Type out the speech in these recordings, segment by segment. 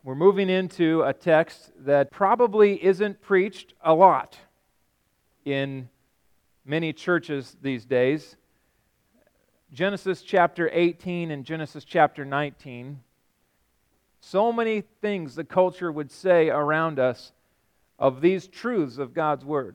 We're moving into a text that probably isn't preached a lot in many churches these days. Genesis chapter 18 and Genesis chapter 19. So many things the culture would say around us of these truths of God's Word.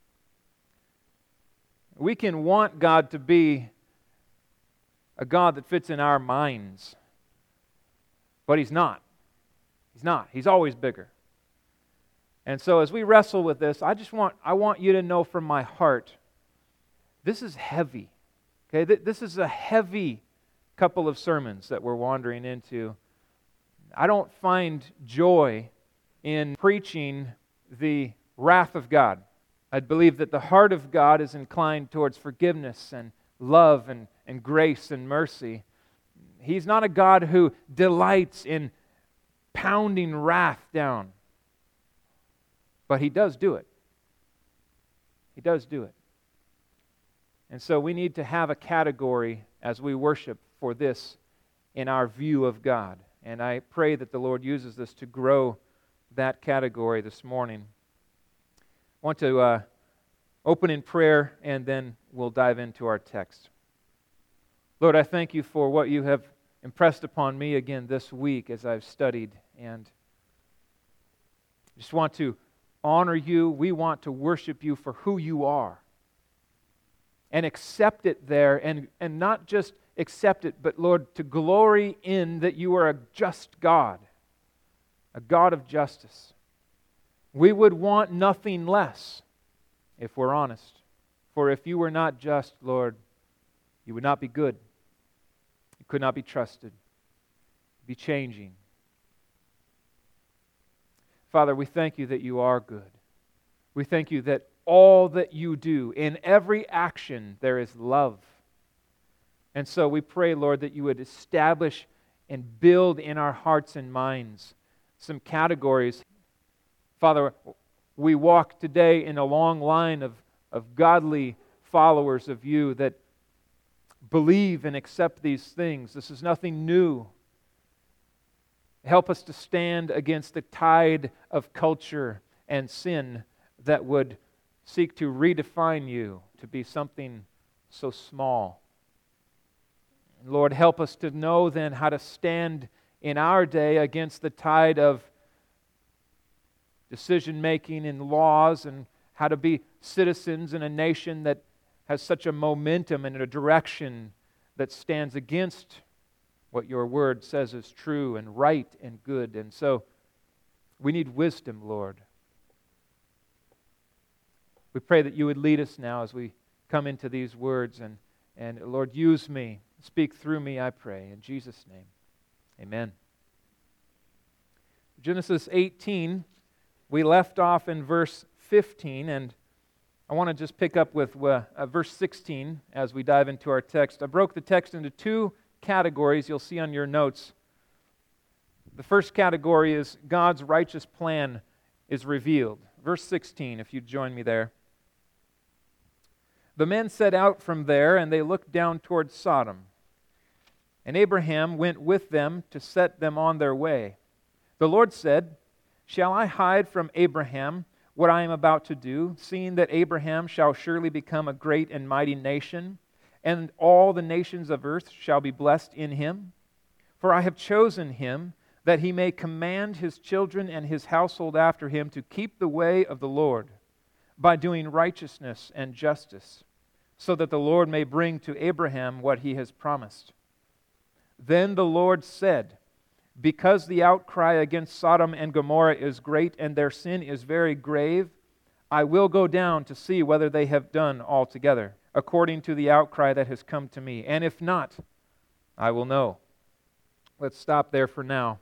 We can want God to be a God that fits in our minds, but He's not. He's not. He's always bigger. And so as we wrestle with this, I want you to know from my heart, this is heavy. Okay, this is a heavy couple of sermons that we're wandering into. I don't find joy in preaching the wrath of God. I believe that the heart of God is inclined towards forgiveness and love and grace and mercy. He's not a God who delights in pounding wrath down. But He does do it. He does do it. And so we need to have a category as we worship for this in our view of God. And I pray that the Lord uses this to grow that category this morning. I want to open in prayer and then we'll dive into our text. Lord, I thank You for what You have impressed upon me again this week as I've studied, and just want to honor You. We want to worship You for who You are and accept it there, and not just accept it, but Lord, to glory in that You are a just God, a God of justice. We would want nothing less if we're honest. For if You were not just, Lord, You would not be good. You could not be trusted. Be changing. Father, we thank You that You are good. We thank You that all that You do, in every action, there is love. And so we pray, Lord, that You would establish and build in our hearts and minds some categories. Father, we walk today in a long line of godly followers of You that believe and accept these things. This is nothing new. Help us to stand against the tide of culture and sin that would seek to redefine You to be something so small. Lord, help us to know then how to stand in our day against the tide of decision-making and laws, and how to be citizens in a nation that has such a momentum and a direction that stands against what Your Word says is true and right and good. And so we need wisdom, Lord. We pray that You would lead us now as we come into these words, and Lord, use me. Speak through me, I pray. In Jesus' name, amen. Genesis 18, we left off in verse 15, and I want to just pick up with verse 16 as we dive into our text. I broke the text into two categories you'll see on your notes. The first category is God's righteous plan is revealed. Verse 16, if you'd join me there. The men set out from there, and they looked down toward Sodom. And Abraham went with them to set them on their way. The Lord said, "Shall I hide from Abraham what I am about to do, seeing that Abraham shall surely become a great and mighty nation, and all the nations of earth shall be blessed in him? For I have chosen him, that he may command his children and his household after him to keep the way of the Lord, by doing righteousness and justice, so that the Lord may bring to Abraham what He has promised." Then the Lord said, "Because the outcry against Sodom and Gomorrah is great, and their sin is very grave, I will go down to see whether they have done altogether, according to the outcry that has come to me. And if not, I will know." Let's stop there for now.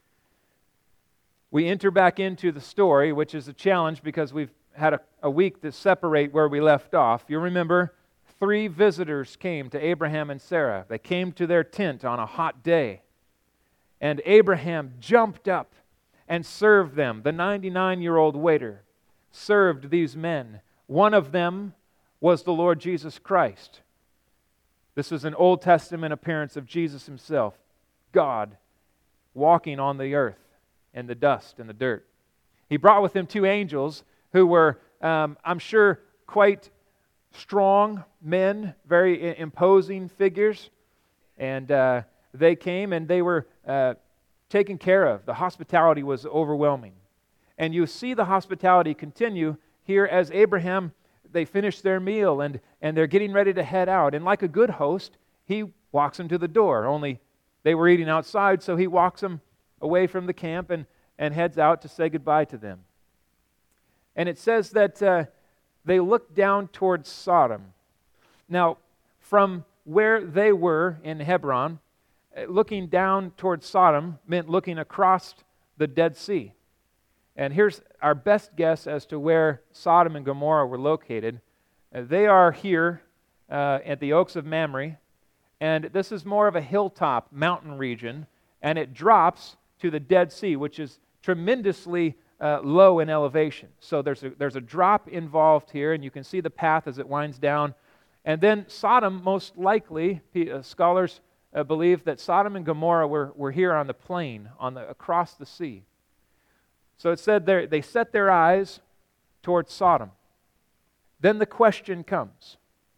We enter back into the story, which is a challenge because we've had a week to separate where we left off. You remember, 3 visitors came to Abraham and Sarah. They came to their tent on a hot day. And Abraham jumped up and served them. The 99-year-old waiter served these men. One of them was the Lord Jesus Christ. This is an Old Testament appearance of Jesus Himself, God walking on the earth. in the dust and the dirt. He brought with him 2 angels who were, I'm sure, quite strong men, very imposing figures. And they came and they were taken care of. The hospitality was overwhelming. And you see the hospitality continue here as Abraham, they finish their meal and they're getting ready to head out. And like a good host, he walks them to the door. Only they were eating outside, so he walks them away from the camp and heads out to say goodbye to them. And it says that they looked down towards Sodom. Now, from where they were in Hebron, looking down towards Sodom meant looking across the Dead Sea. And here's our best guess as to where Sodom and Gomorrah were located. They are here at the Oaks of Mamre, and this is more of a hilltop mountain region, and it drops to the Dead Sea, which is tremendously low in elevation. So there's a drop involved here, and you can see the path as it winds down. And then Sodom, most likely, scholars believe that Sodom and Gomorrah were here on the plain, across the sea. So it said they set their eyes towards Sodom. Then the question comes.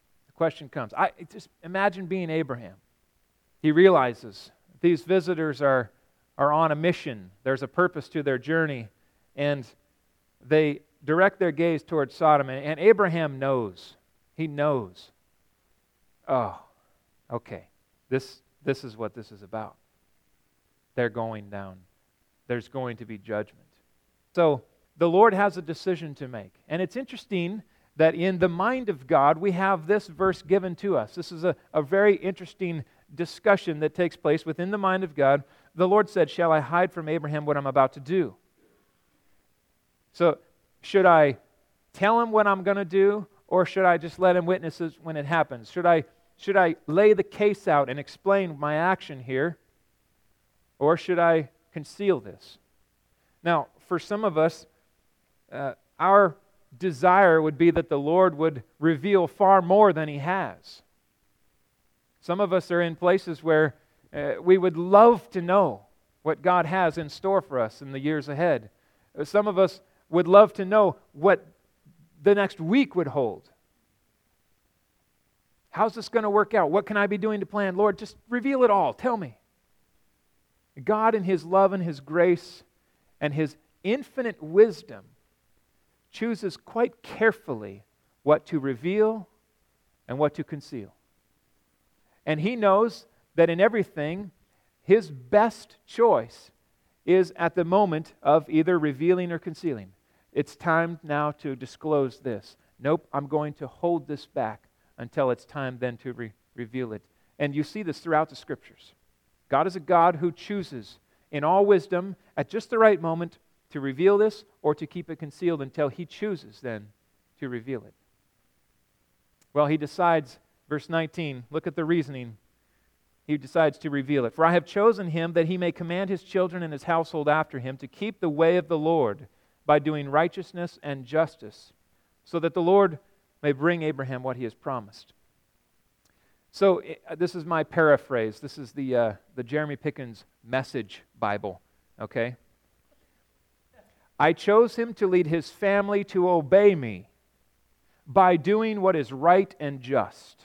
I just imagine being Abraham. He realizes these visitors are on a mission. There's a purpose to their journey. And they direct their gaze towards Sodom. And Abraham knows. He knows. Oh, okay. This is what this is about. They're going down. There's going to be judgment. So the Lord has a decision to make. And it's interesting that in the mind of God, we have this verse given to us. This is a very interesting discussion that takes place within the mind of God. The Lord said, "Shall I hide from Abraham what I'm about to do?" So should I tell him what I'm going to do, or should I just let him witness it when it happens? Should I lay the case out and explain my action here, or should I conceal this? Now, for some of us, our desire would be that the Lord would reveal far more than He has. Some of us are in places where we would love to know what God has in store for us in the years ahead. Some of us would love to know what the next week would hold. How's this going to work out? What can I be doing to plan? Lord, just reveal it all. Tell me. God in His love and His grace and His infinite wisdom chooses quite carefully what to reveal and what to conceal. And He knows that in everything, His best choice is at the moment of either revealing or concealing. It's time now to disclose this. Nope, I'm going to hold this back until it's time then to reveal it. And you see this throughout the Scriptures. God is a God who chooses in all wisdom at just the right moment to reveal this or to keep it concealed until He chooses then to reveal it. Well, He decides, verse 19, look at the reasoning. He decides to reveal it. "For I have chosen him that he may command his children and his household after him to keep the way of the Lord by doing righteousness and justice, so that the Lord may bring Abraham what He has promised." So this is my paraphrase. This is the Jeremy Pickens Message Bible, okay? "I chose him to lead his family to obey me by doing what is right and just."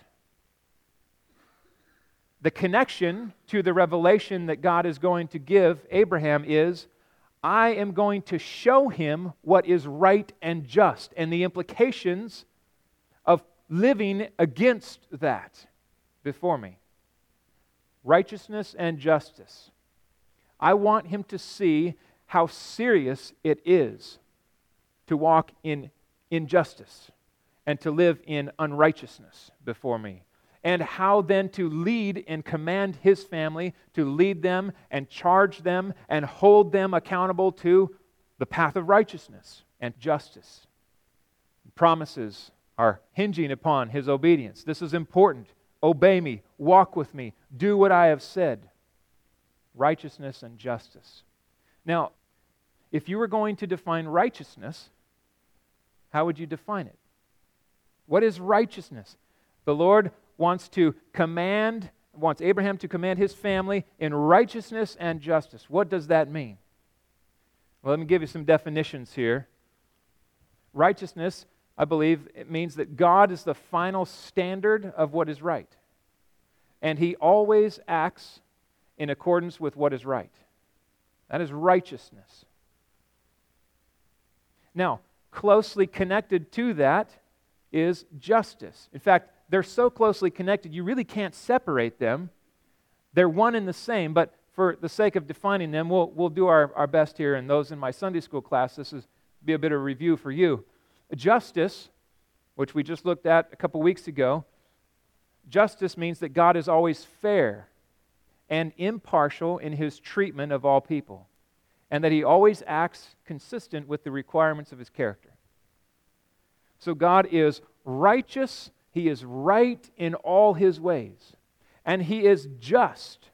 The connection to the revelation that God is going to give Abraham is, I am going to show him what is right and just, and the implications of living against that before me. Righteousness and justice. I want him to see how serious it is to walk in injustice and to live in unrighteousness before me. And how then to lead and command his family, to lead them and charge them and hold them accountable to the path of righteousness and justice. Promises are hinging upon his obedience. This is important. Obey me, walk with me, do what I have said. Righteousness and justice. Now, if you were going to define righteousness, how would you define it? What is righteousness? The Lord wants Abraham to command his family in righteousness and justice. What does that mean? Well, let me give you some definitions here. Righteousness, I believe, it means that God is the final standard of what is right. And He always acts in accordance with what is right. That is righteousness. Now, closely connected to that is justice. In fact, they're so closely connected, you really can't separate them. They're one and the same, but for the sake of defining them, we'll do our best here. And those in my Sunday school class, this is be a bit of a review for you. Justice, which we just looked at a couple weeks ago, justice means that God is always fair and impartial in His treatment of all people, and that He always acts consistent with the requirements of His character. So God is righteous, He is right in all His ways, and He is just.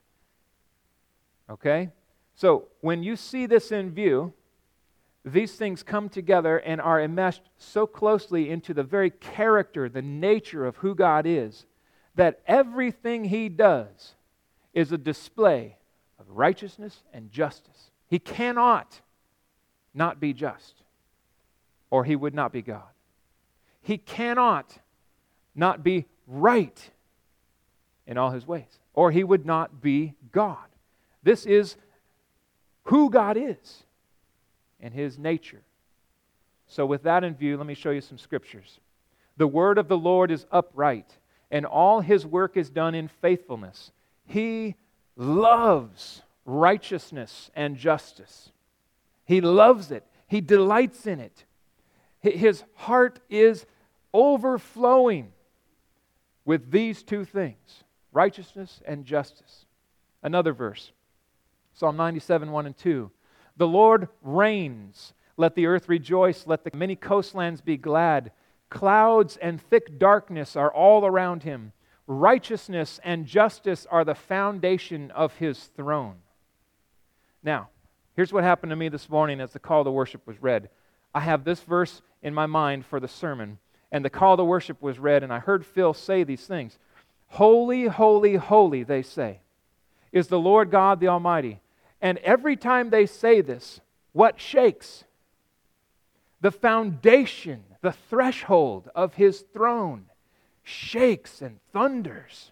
Okay? So when you see this in view, these things come together and are enmeshed so closely into the very character, the nature of who God is, that everything He does is a display of righteousness and justice. He cannot not be just, or He would not be God. He cannot not be right in all His ways, or He would not be God. This is who God is and His nature. So with that in view, let me show you some scriptures. The word of the Lord is upright, and all His work is done in faithfulness. He loves righteousness and justice. He loves it. He delights in it. His heart is overflowing with these two things, righteousness and justice. Another verse, Psalm 97, 1 and 2. The Lord reigns. Let the earth rejoice. Let the many coastlands be glad. Clouds and thick darkness are all around Him. Righteousness and justice are the foundation of His throne. Now, here's what happened to me this morning as the call to worship was read. I have this verse in my mind for the sermon, and the call to worship was read, and I heard Phil say these things. Holy, holy, holy, they say, is the Lord God the Almighty. And every time they say this, what shakes? The foundation, the threshold of His throne shakes and thunders.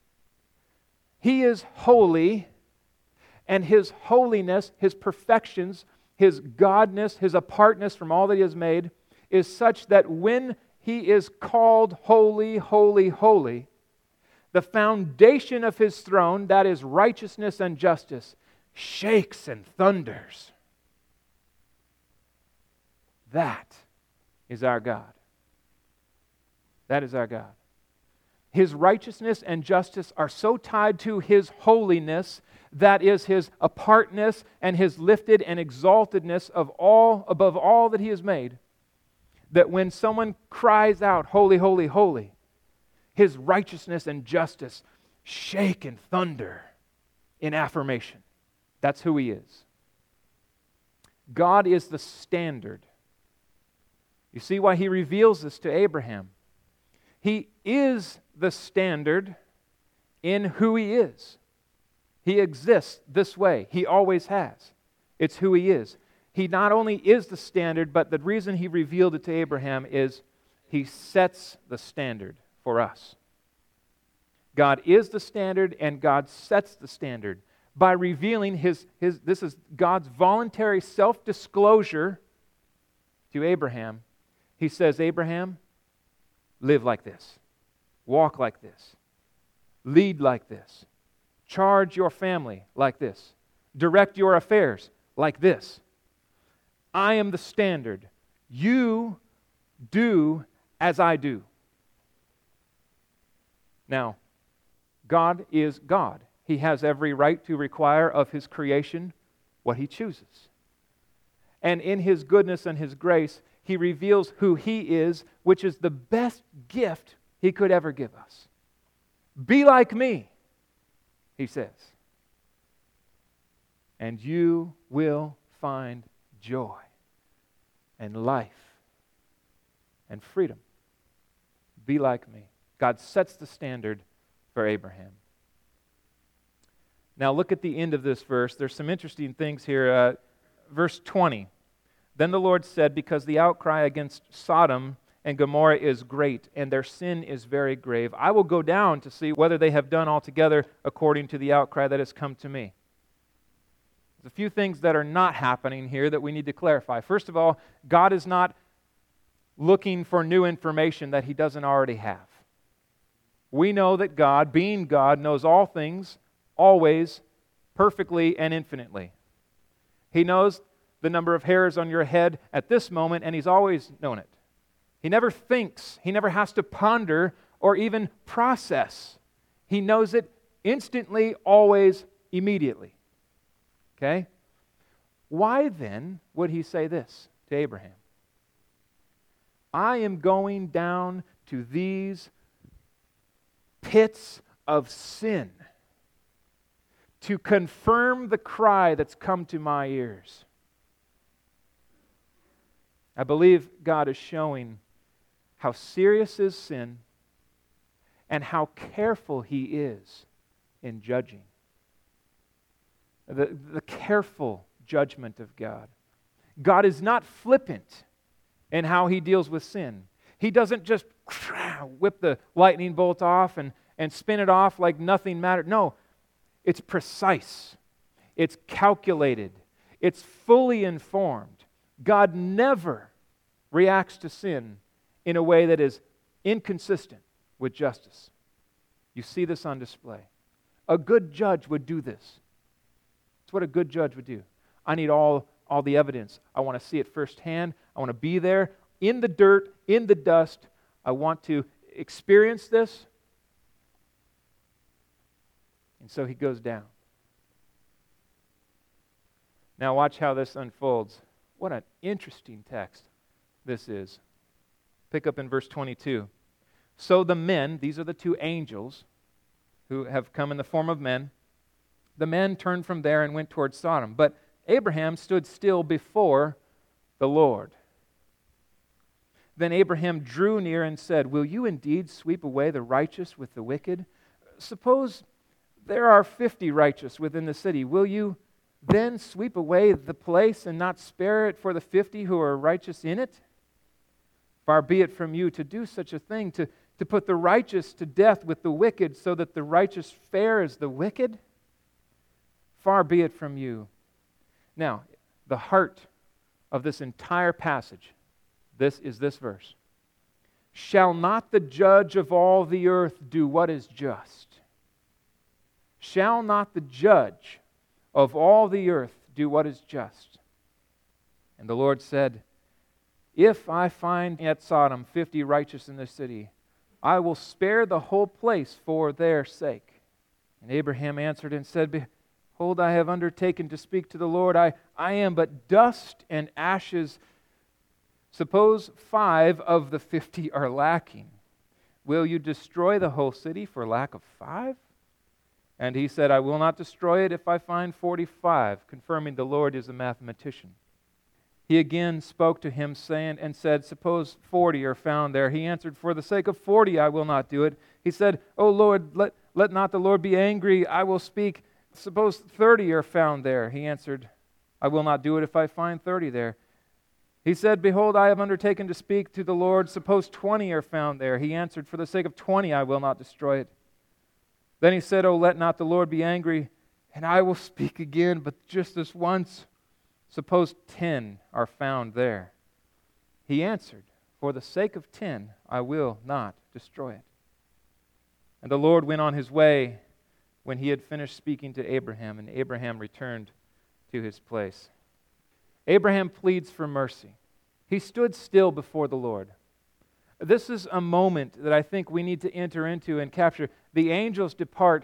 He is holy, and His holiness, His perfections, His godness, His apartness from all that He has made is such that when He is called holy, holy, holy, the foundation of His throne, that is righteousness and justice, shakes and thunders. That is our God. That is our God. His righteousness and justice are so tied to His holiness, that is His apartness and His lifted and exaltedness of all, above all that He has made, that when someone cries out, holy, holy, holy, His righteousness and justice shake and thunder in affirmation. That's who He is. God is the standard. You see why He reveals this to Abraham. He is the standard in who He is. He exists this way. He always has. It's who He is. He not only is the standard, but the reason He revealed it to Abraham is He sets the standard for us. God is the standard, and God sets the standard by revealing His this is God's voluntary self-disclosure to Abraham. He says, Abraham, live like this. Walk like this. Lead like this. Charge your family like this. Direct your affairs like this. I am the standard. You do as I do. Now, God is God. He has every right to require of His creation what He chooses. And in His goodness and His grace, He reveals who He is, which is the best gift He could ever give us. Be like me, He says, and you will find joy and life and freedom. Be like me. God sets the standard for Abraham. Now look at the end of this verse. There's some interesting things here. verse 20. Then the Lord said, because the outcry against Sodom and Gomorrah is great, and their sin is very grave, I will go down to see whether they have done altogether according to the outcry that has come to me. There's a few things that are not happening here that we need to clarify. First of all, God is not looking for new information that He doesn't already have. We know that God, being God, knows all things, always, perfectly, and infinitely. He knows the number of hairs on your head at this moment, and He's always known it. He never thinks. He never has to ponder or even process. He knows it instantly, always, immediately. Okay? Why then would He say this to Abraham? I am going down to these pits of sin to confirm the cry that's come to my ears. I believe God is showing how serious is sin and how careful He is in judging. The careful judgment of God. God is not flippant in how He deals with sin. He doesn't just whip the lightning bolt off and spin it off like nothing mattered. No, it's precise. It's calculated. It's fully informed. God never reacts to sin in a way that is inconsistent with justice. You see this on display. A good judge would do this. It's what a good judge would do. I need all the evidence. I want to see it firsthand. I want to be there in the dirt, in the dust. I want to experience this. And so He goes down. Now watch how this unfolds. What an interesting text this is. Pick up in verse 22. So the men, these are the two angels who have come in the form of men, the men turned from there and went toward Sodom. But Abraham stood still before the Lord. Then Abraham drew near and said, will you indeed sweep away the righteous with the wicked? Suppose there are 50 righteous within the city. Will you then sweep away the place and not spare it for the 50 who are righteous in it? Far be it from you to do such a thing, to put the righteous to death with the wicked, so that the righteous fare as the wicked? Far be it from you. Now, the heart of this entire passage, this is this verse. Shall not the judge of all the earth do what is just? Shall not the judge of all the earth do what is just? And the Lord said, if I find at Sodom 50 righteous in the city, I will spare the whole place for their sake. And Abraham answered and said, behold, I have undertaken to speak to the Lord. I am but dust and ashes. Suppose 5 of the 50 are lacking. Will you destroy the whole city for lack of 5? And he said, I will not destroy it if I find 45, confirming the Lord is a mathematician. He again spoke to him, saying, and said, suppose 40 are found there. He answered, for the sake of 40 I will not do it. He said, O Lord, let not the Lord be angry, I will speak. Suppose 30 are found there. He answered, I will not do it if I find 30 there. He said, behold, I have undertaken to speak to the Lord. Suppose 20 are found there. He answered, for the sake of 20 I will not destroy it. Then he said, oh, let not the Lord be angry, and I will speak again, but just this once. Suppose 10 are found there. He answered, for the sake of 10 I will not destroy it. And the Lord went on His way when He had finished speaking to Abraham, and Abraham returned to his place. Abraham pleads for mercy. He stood still before the Lord. This is a moment that I think we need to enter into and capture. The angels depart.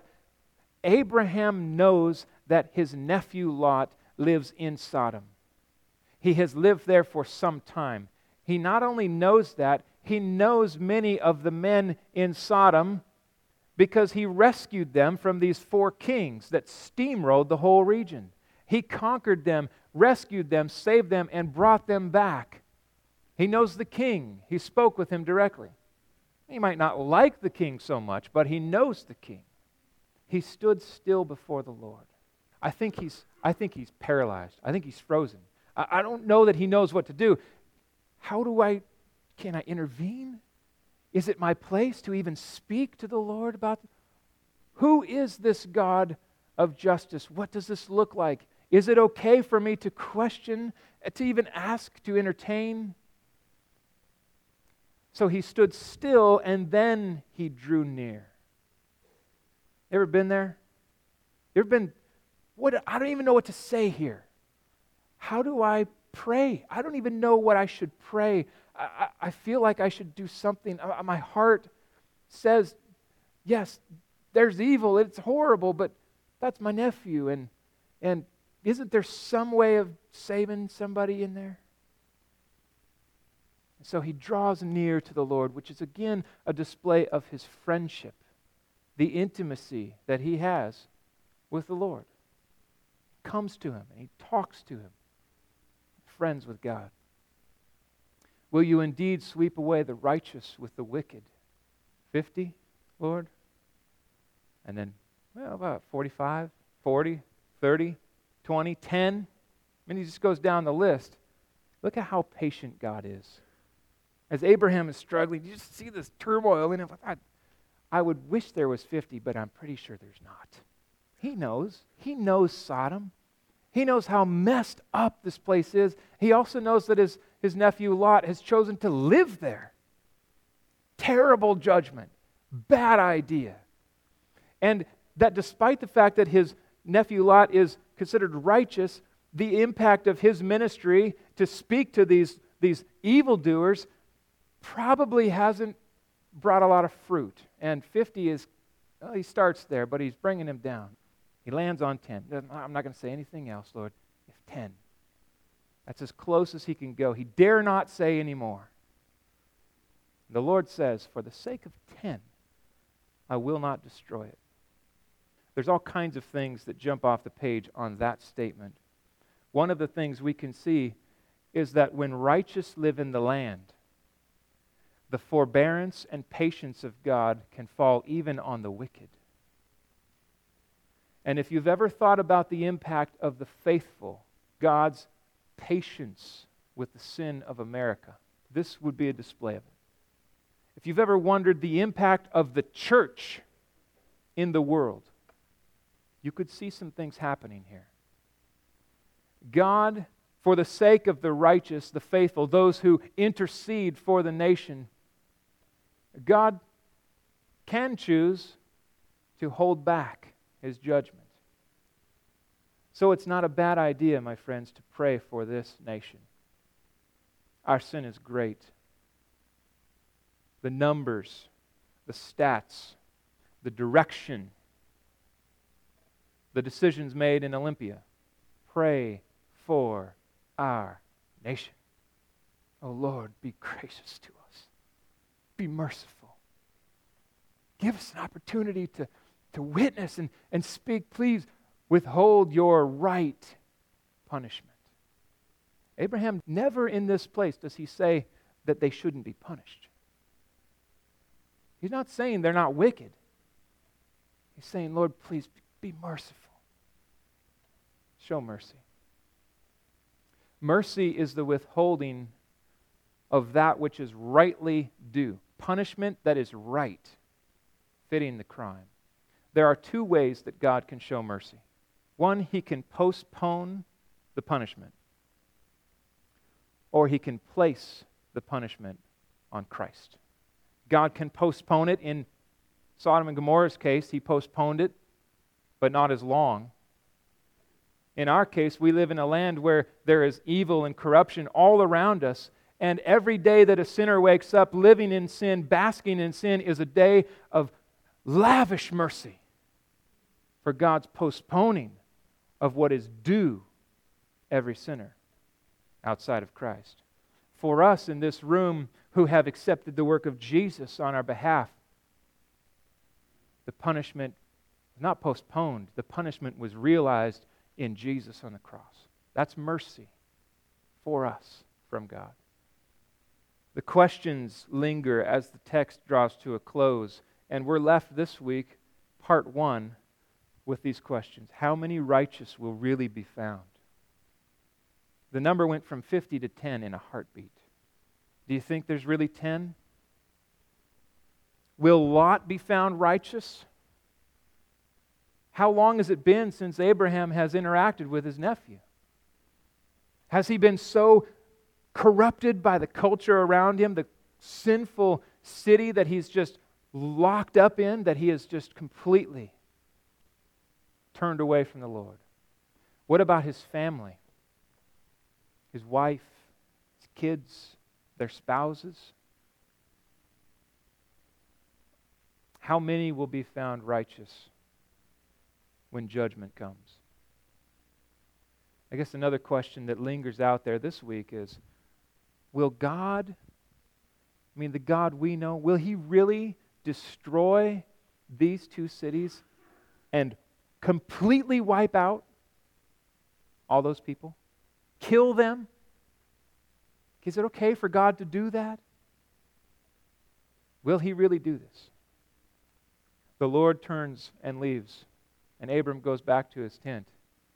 Abraham knows that his nephew Lot lives in Sodom. He has lived there for some time. He not only knows that, he knows many of the men in Sodom because he rescued them from these 4 kings that steamrolled the whole region. He conquered them, rescued them, saved them, and brought them back. He knows the king. He spoke with him directly. He might not like the king so much, but he knows the king. He stood still before the Lord. I think he's paralyzed. I think he's frozen. I don't know that he knows what to do. Can I intervene? Is it my place to even speak to the Lord about who is this God of justice? What does this look like? Is it okay for me to question, to even ask, to entertain? So he stood still, and then he drew near. Ever been there? You ever been, I don't even know what to say here. How do I pray? I don't even know what I should pray. I feel like I should do something. My heart says, yes, there's evil, it's horrible, but that's my nephew. And isn't there some way of saving somebody in there? So he draws near to the Lord, which is again a display of his friendship, the intimacy that he has with the Lord. He comes to him and he talks to him. Friends with God. Will you indeed sweep away the righteous with the wicked? 50, Lord? And then, about 45, 40, 30, 20, 10. He just goes down the list. Look at how patient God is. As Abraham is struggling, you just see this turmoil in him. I would wish there was 50, but I'm pretty sure there's not. He knows. He knows Sodom. He knows how messed up this place is. He also knows that his nephew Lot has chosen to live there. Terrible judgment. Bad idea. And that despite the fact that his nephew Lot is considered righteous, the impact of his ministry to speak to these evildoers probably hasn't brought a lot of fruit. And 50 is, he starts there, but he's bringing him down. He lands on 10. I'm not going to say anything else, Lord. If 10. That's as close as he can go. He dare not say any more. The Lord says, for the sake of 10, I will not destroy it. There's all kinds of things that jump off the page on that statement. One of the things we can see is that when righteous live in the land, the forbearance and patience of God can fall even on the wicked. And if you've ever thought about the impact of the faithful, God's patience with the sin of America, this would be a display of it. If you've ever wondered the impact of the church in the world, you could see some things happening here. God, for the sake of the righteous, the faithful, those who intercede for the nation, God can choose to hold back His judgment. So it's not a bad idea, my friends, to pray for this nation. Our sin is great. The numbers, the stats, the direction, the decisions made in Olympia. Pray for our nation. Oh Lord, be gracious to us. Be merciful. Give us an opportunity to witness and speak. Please withhold your right punishment. Abraham, never in this place does he say that they shouldn't be punished. He's not saying they're not wicked. He's saying, Lord, please be merciful. Show mercy. Mercy is the withholding of that which is rightly due. Punishment that is right, fitting the crime. There are two ways that God can show mercy. One, He can postpone the punishment, or He can place the punishment on Christ. God can postpone it. In Sodom and Gomorrah's case, He postponed it, but not as long. In our case, we live in a land where there is evil and corruption all around us, and every day that a sinner wakes up living in sin, basking in sin, is a day of lavish mercy for God's postponing of what is due every sinner outside of Christ. For us in this room who have accepted the work of Jesus on our behalf, the punishment was not postponed. The punishment was realized in Jesus on the cross. That's mercy for us from God. The questions linger as the text draws to a close, and we're left this week, part 1, with these questions. How many righteous will really be found? The number went from 50 to 10 in a heartbeat. Do you think there's really 10? Will Lot be found righteous? How long has it been since Abraham has interacted with his nephew? Has he been so corrupted by the culture around him, the sinful city that he's just locked up in, that he has just completely turned away from the Lord? What about his family? His wife, his kids, their spouses? How many will be found righteous when judgment comes? I guess another question that lingers out there this week is, will God, the God we know, will He really destroy these two cities and completely wipe out all those people? Kill them? Is it okay for God to do that? Will He really do this? The Lord turns and leaves, and Abram goes back to his tent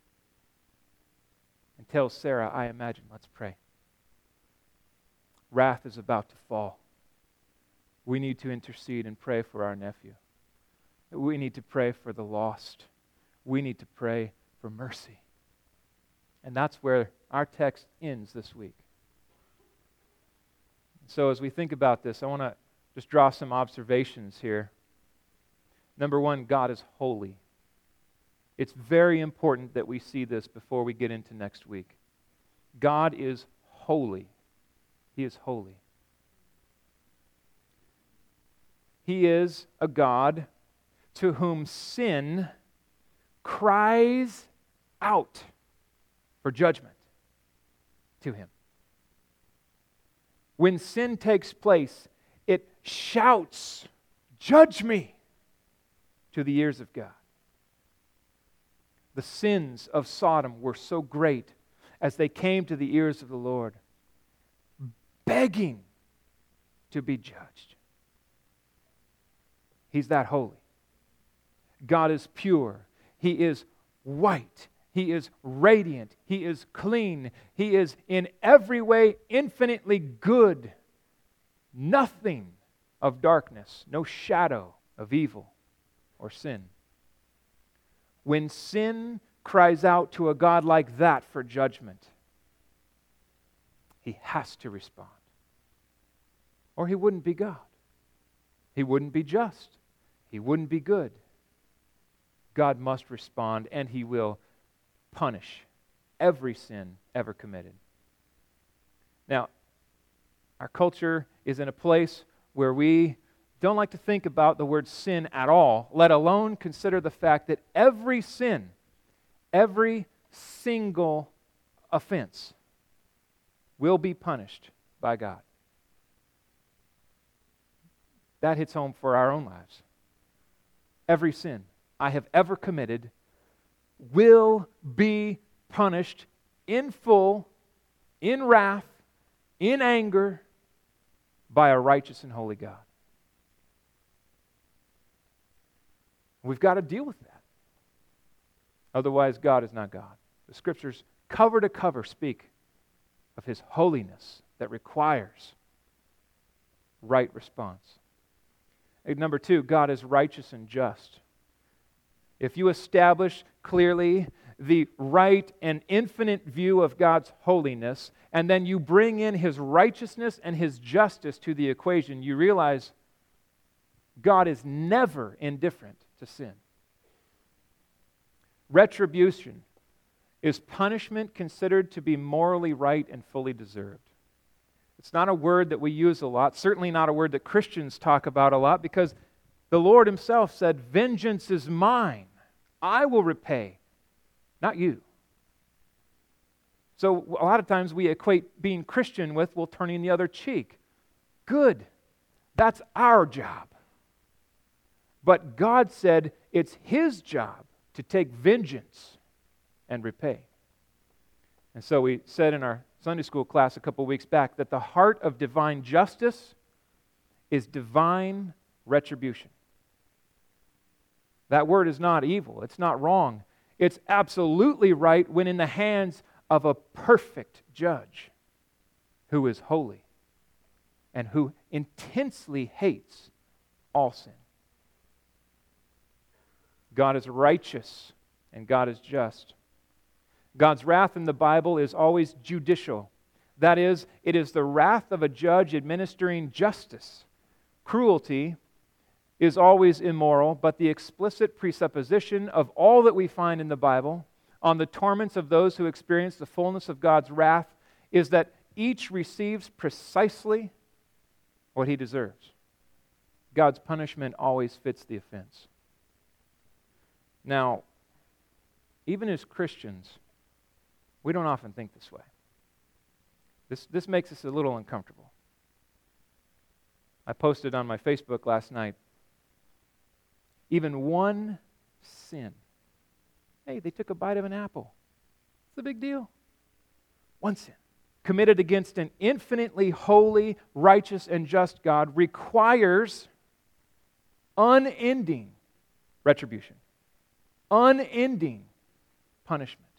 and tells Sarah, I imagine, let's pray. Wrath is about to fall. We need to intercede and pray for our nephew. We need to pray for the lost. We need to pray for mercy. And that's where our text ends this week. So as we think about this, I want to just draw some observations here. Number one, God is holy. It's very important that we see this before we get into next week. God is holy. He is holy. He is a God to whom sin cries out for judgment to Him. When sin takes place, it shouts, "Judge me!" to the ears of God. The sins of Sodom were so great as they came to the ears of the Lord, begging to be judged. He's that holy. God is pure. He is white. He is radiant. He is clean. He is in every way infinitely good. Nothing of darkness, no shadow of evil or sin. When sin cries out to a God like that for judgment, He has to respond. Or He wouldn't be God. He wouldn't be just. He wouldn't be good. God must respond, and He will punish every sin ever committed. Now, our culture is in a place where we don't like to think about the word sin at all, let alone consider the fact that every sin, every single offense will be punished by God. That hits home for our own lives. Every sin I have ever committed will be punished in full, in wrath, in anger, by a righteous and holy God. We've got to deal with that. Otherwise, God is not God. The Scriptures, cover to cover, speak of His holiness that requires right response. And number two, God is righteous and just. If you establish clearly the right and infinite view of God's holiness, and then you bring in His righteousness and His justice to the equation, you realize God is never indifferent to sin. Retribution is punishment considered to be morally right and fully deserved. It's not a word that we use a lot, certainly not a word that Christians talk about a lot, because the Lord Himself said, "Vengeance is mine. I will repay, not you." So a lot of times we equate being Christian with, well, turning the other cheek. Good. That's our job. But God said it's His job to take vengeance and repay. And so we said in our Sunday school class a couple weeks back that the heart of divine justice is divine retribution. That word is not evil. It's not wrong. It's absolutely right when in the hands of a perfect judge who is holy and who intensely hates all sin. God is righteous and God is just. God's wrath in the Bible is always judicial. That is, it is the wrath of a judge administering justice. Cruelty is always immoral, but the explicit presupposition of all that we find in the Bible on the torments of those who experience the fullness of God's wrath is that each receives precisely what he deserves. God's punishment always fits the offense. Now, even as Christians, we don't often think this way. This makes us a little uncomfortable. I posted on my Facebook last night, even one sin. Hey, they took a bite of an apple. It's a big deal. One sin committed against an infinitely holy, righteous, and just God requires unending retribution, unending punishment.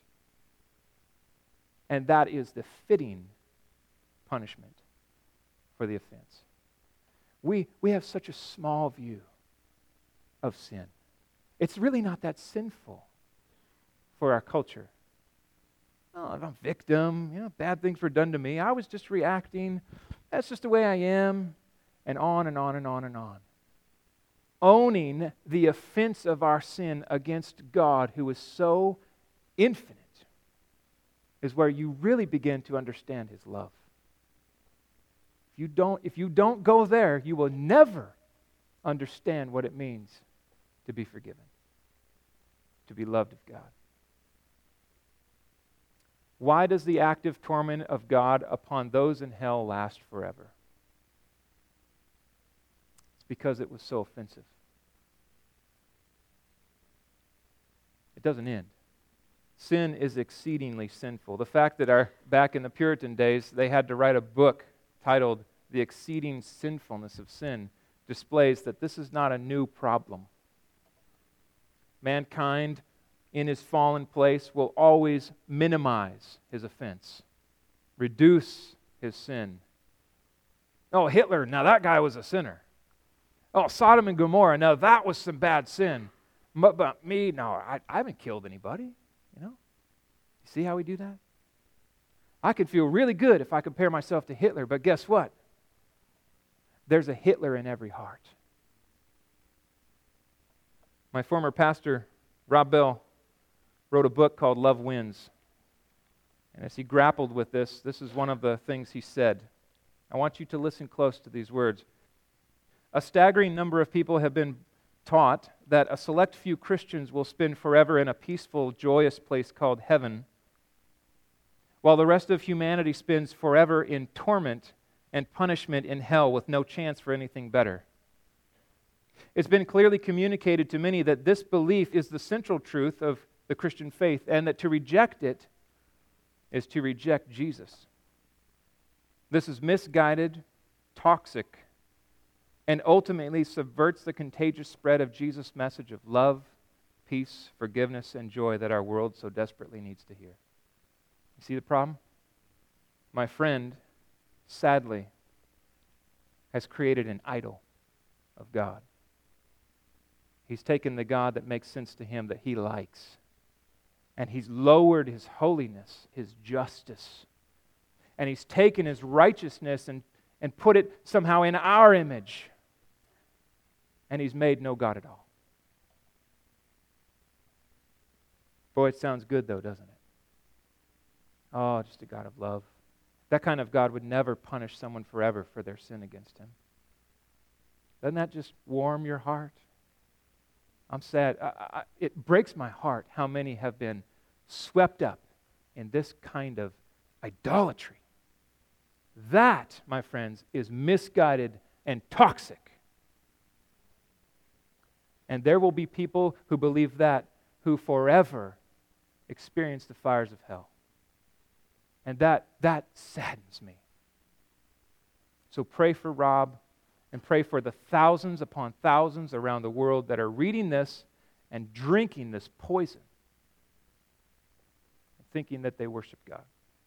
And that is the fitting punishment for the offense. We have such a small view of sin. It's really not that sinful for our culture. Oh, I'm a victim. Bad things were done to me. I was just reacting. That's just the way I am. And on and on and on and on. Owning the offense of our sin against God, who is so infinite, is where you really begin to understand His love. If you don't go there, you will never understand what it means to be forgiven, to be loved of God. Why does the active torment of God upon those in hell last forever? It's because it was so offensive. It doesn't end. Sin is exceedingly sinful. The fact that back in the Puritan days, they had to write a book titled The Exceeding Sinfulness of Sin displays that this is not a new problem. Mankind, in his fallen place, will always minimize his offense, reduce his sin. Oh, Hitler, now that guy was a sinner. Oh, Sodom and Gomorrah, now that was some bad sin. But me, no, I haven't killed anybody. You see how we do that? I could feel really good if I compare myself to Hitler, but guess what? There's a Hitler in every heart. My former pastor, Rob Bell, wrote a book called Love Wins. And as he grappled with this is one of the things he said. I want you to listen close to these words. A staggering number of people have been taught that a select few Christians will spend forever in a peaceful, joyous place called heaven, while the rest of humanity spends forever in torment and punishment in hell with no chance for anything better. It's been clearly communicated to many that this belief is the central truth of the Christian faith, and that to reject it is to reject Jesus. This is misguided, toxic, and ultimately subverts the contagious spread of Jesus' message of love, peace, forgiveness, and joy that our world so desperately needs to hear. You see the problem? My friend, sadly, has created an idol of God. He's taken the God that makes sense to him, that he likes, and he's lowered his holiness, his justice, and he's taken his righteousness and put it somehow in our image, and he's made no God at all. Boy, it sounds good though, doesn't it? Oh, just a God of love. That kind of God would never punish someone forever for their sin against him. Doesn't that just warm your heart? I'm sad. It breaks my heart how many have been swept up in this kind of idolatry. That, my friends, is misguided and toxic. And there will be people who believe that who forever experience the fires of hell. And that saddens me. So pray for Rob, and pray for the thousands upon thousands around the world that are reading this and drinking this poison. thinking that they worship God.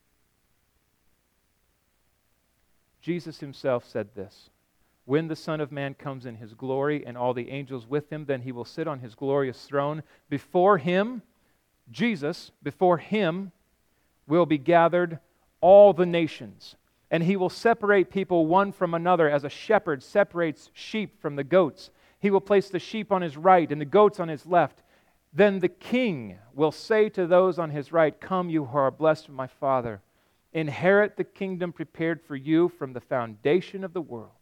Jesus himself said this, "When the Son of Man comes in his glory and all the angels with him, then he will sit on his glorious throne. Before him," Jesus, "before him will be gathered all the nations, and he will separate people one from another as a shepherd separates sheep from the goats. He will place the sheep on his right and the goats on his left. Then the King will say to those on his right, 'Come, you who are blessed of my Father. Inherit the kingdom prepared for you from the foundation of the world.'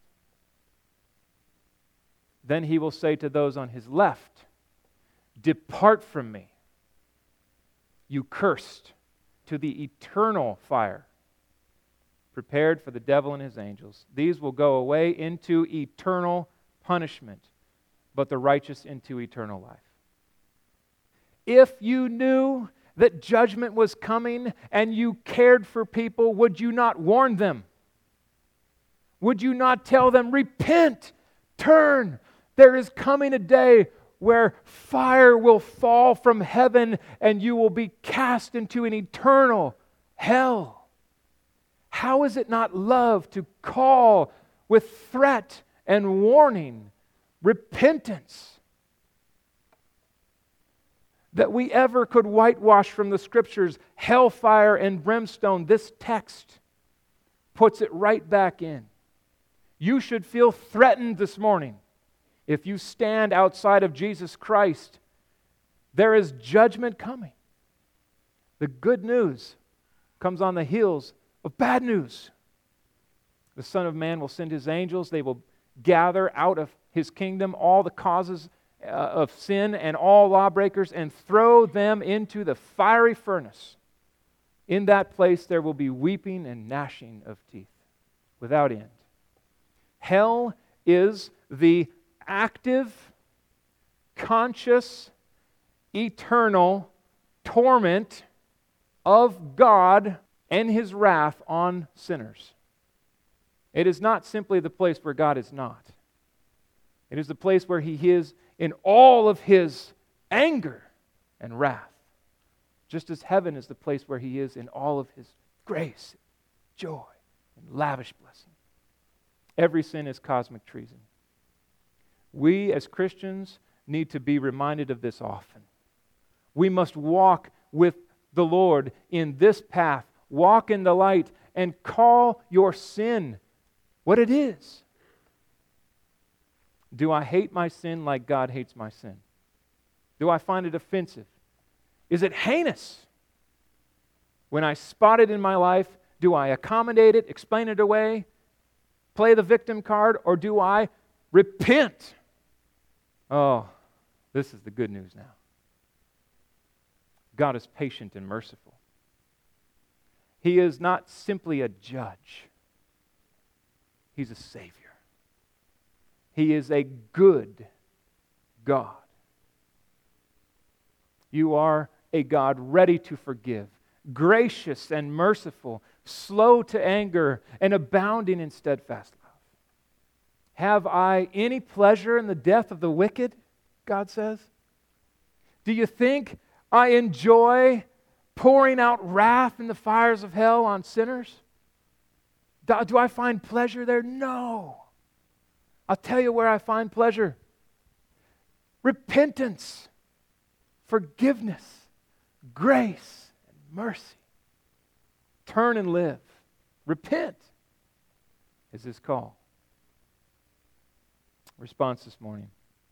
Then he will say to those on his left, 'Depart from me, you cursed, to the eternal fire prepared for the devil and his angels. These will go away into eternal punishment, but the righteous into eternal life.'" If you knew that judgment was coming and you cared for people, would you not warn them? Would you not tell them, "Repent, turn, there is coming a day where fire will fall from heaven and you will be cast into an eternal hell"? How is it not love to call with threat and warning, repentance? That we ever could whitewash from the Scriptures hellfire and brimstone, this text puts it right back in. You should feel threatened this morning. If you stand outside of Jesus Christ, there is judgment coming. The good news comes on the heels of bad news. The Son of Man will send His angels. They will gather out of His kingdom all the causes of sin and all lawbreakers and throw them into the fiery furnace. In that place there will be weeping and gnashing of teeth without end. Hell is the active, conscious, eternal torment of God and His wrath on sinners. It is not simply the place where God is not. It is the place where He is in all of His anger and wrath. Just as heaven is the place where He is in all of His grace, joy, and lavish blessing. Every sin is cosmic treason. We as Christians need to be reminded of this often. We must walk with the Lord in this path, walk in the light, and call your sin what it is. Do I hate my sin like God hates my sin? Do I find it offensive? Is it heinous? When I spot it in my life, do I accommodate it, explain it away, play the victim card, or do I repent? Oh, this is the good news now. God is patient and merciful. He is not simply a judge. He's a Savior. He is a good God. You are a God ready to forgive, gracious and merciful, slow to anger, and abounding in steadfast love. Have I any pleasure in the death of the wicked? God says. Do you think I enjoy pouring out wrath in the fires of hell on sinners? Do I find pleasure there? No. I'll tell you where I find pleasure. Repentance, forgiveness, grace, and mercy. Turn and live. Repent is His call. Response this morning.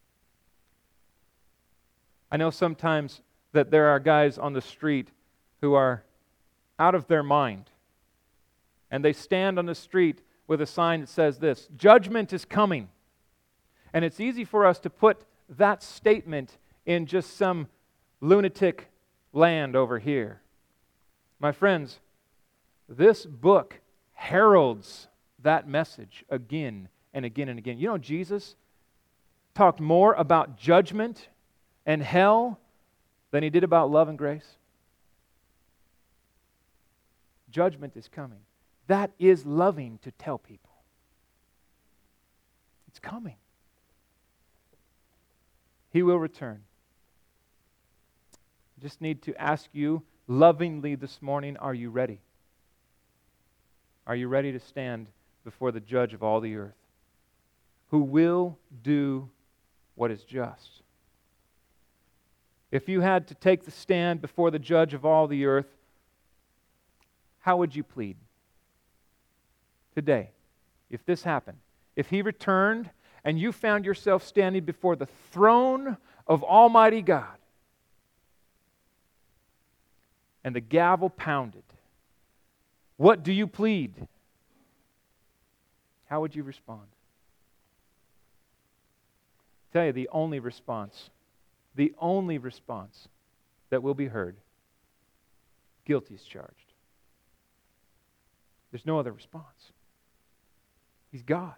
I know sometimes that there are guys on the street who are out of their mind. And they stand on the street with a sign that says this, "Judgment is coming." And it's easy for us to put that statement in just some lunatic land over here. My friends, this book heralds that message again and again and again. You know, Jesus talked more about judgment and hell than He did about love and grace. Judgment is coming. That is loving to tell people. It's coming. He will return. I just need to ask you lovingly this morning, are you ready? Are you ready to stand before the judge of all the earth, who will do what is just? If you had to take the stand before the judge of all the earth, how would you plead? Today, if this happened, if he returned and you found yourself standing before the throne of Almighty God, and the gavel pounded, what do you plead? How would you respond? I tell you, the only response that will be heard, guilty as charged. There's no other response. He's God.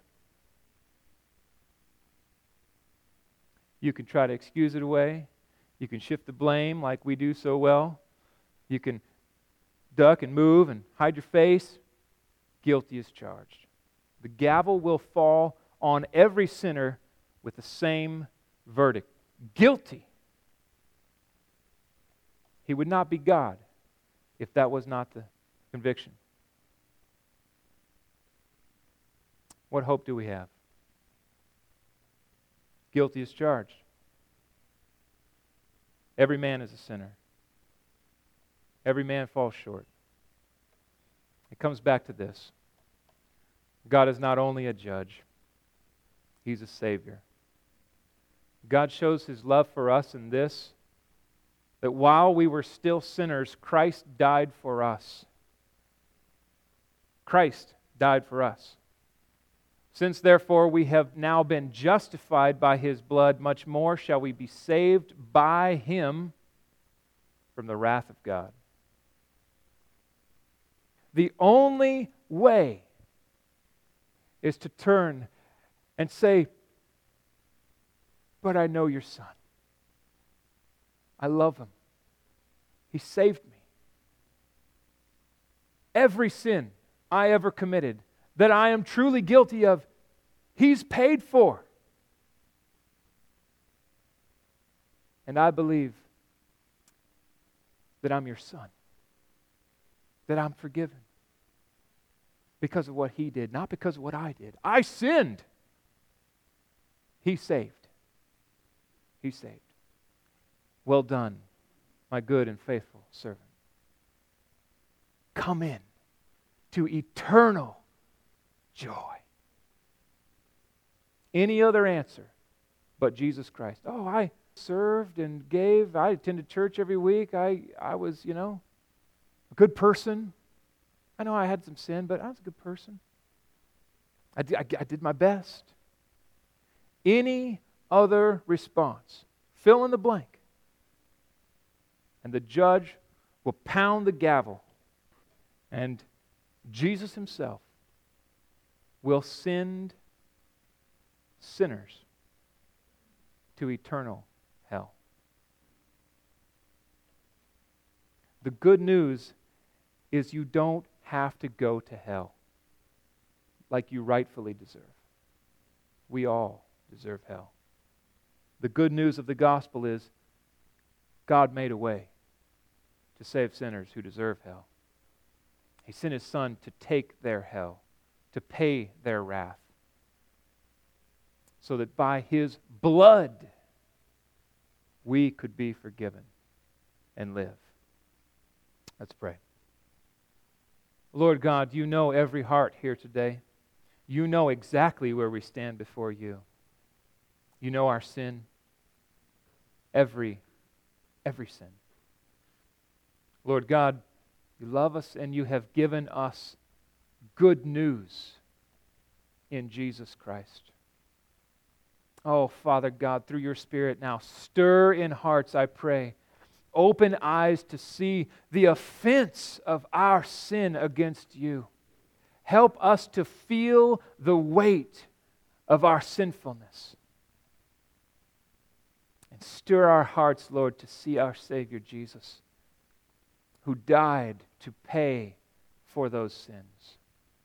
You can try to excuse it away. You can shift the blame like we do so well. You can duck and move and hide your face. Guilty as charged. The gavel will fall on every sinner with the same verdict. Guilty. He would not be God if that was not the conviction. What hope do we have? Guilty as charged. Every man is a sinner. Every man falls short. It comes back to this. God is not only a judge, He's a Savior. God shows His love for us in this, that while we were still sinners, Christ died for us. Christ died for us. Since therefore we have now been justified by His blood, much more shall we be saved by Him from the wrath of God. The only way is to turn and say, but I know your Son. I love Him. He saved me. Every sin I ever committed that I am truly guilty of, He's paid for. And I believe that I'm your son, that I'm forgiven because of what He did, not because of what I did. I sinned. He saved. He saved. Well done, my good and faithful servant. Come in to eternal joy. Any other answer but Jesus Christ. Oh, I served and gave. I attended church every week. I was, a good person. I know I had some sin, but I was a good person. I did my best. Any other response, fill in the blank, and the judge will pound the gavel, and Jesus Himself will send sinners to eternal hell. The good news is you don't have to go to hell like you rightfully deserve. We all deserve hell. The good news of the gospel is God made a way to save sinners who deserve hell. He sent His Son to take their hell, to pay their wrath, so that by His blood we could be forgiven and live. Let's pray. Lord God, You know every heart here today. You know exactly where we stand before You. You know our sin, every sin. Lord God, You love us and You have given us good news in Jesus Christ. Oh, Father God, through Your Spirit now, stir in hearts, I pray. Open eyes to see the offense of our sin against You. Help us to feel the weight of our sinfulness. And stir our hearts, Lord, to see our Savior Jesus, who died to pay for those sins.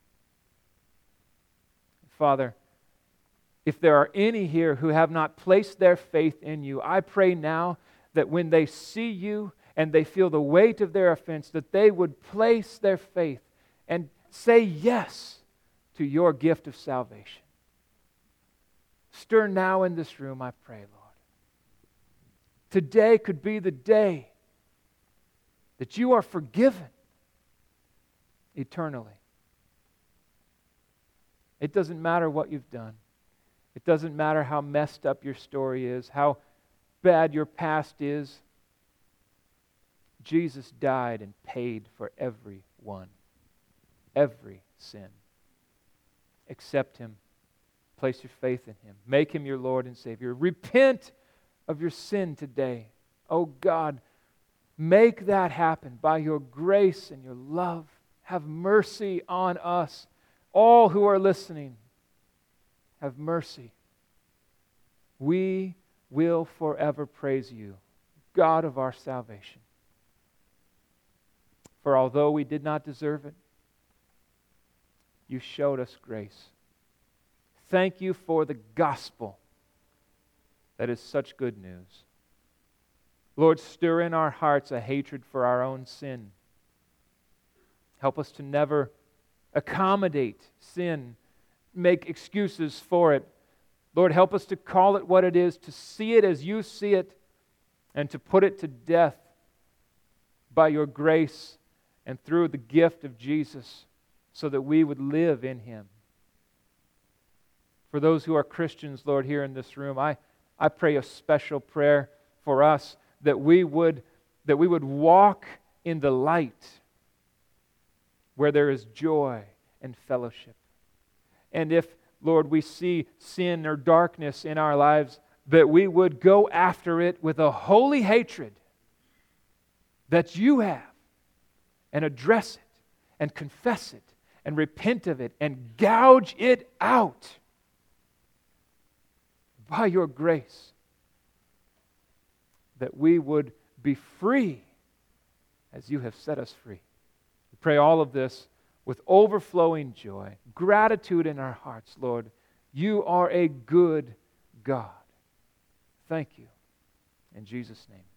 Father, if there are any here who have not placed their faith in You, I pray now that when they see You and they feel the weight of their offense, that they would place their faith and say yes to your gift of salvation. Stir now in this room, I pray, Lord. Today could be the day that you are forgiven eternally. It doesn't matter what you've done. It doesn't matter how messed up your story is, how bad your past is. Jesus died and paid for every one, every sin. Accept Him. Place your faith in Him. Make Him your Lord and Savior. Repent of your sin today. Oh God, make that happen by your grace and your love. Have mercy on us. All who are listening, have mercy. We will forever praise you, God of our salvation. For although we did not deserve it, you showed us grace. Thank you for the gospel that is such good news. Lord, stir in our hearts a hatred for our own sin. Help us to never accommodate sin, make excuses for it. Lord, help us to call it what it is, to see it as you see it, and to put it to death by your grace and through the gift of Jesus, so that we would live in Him. For those who are Christians, Lord, here in this room, I pray a special prayer for us that we would walk in the light where there is joy and fellowship. And if, Lord, we see sin or darkness in our lives, that we would go after it with a holy hatred that you have, and address it, and confess it, and repent of it, and gouge it out by your grace, that we would be free as you have set us free. We pray all of this with overflowing joy, gratitude in our hearts, Lord. You are a good God. Thank you. In Jesus' name.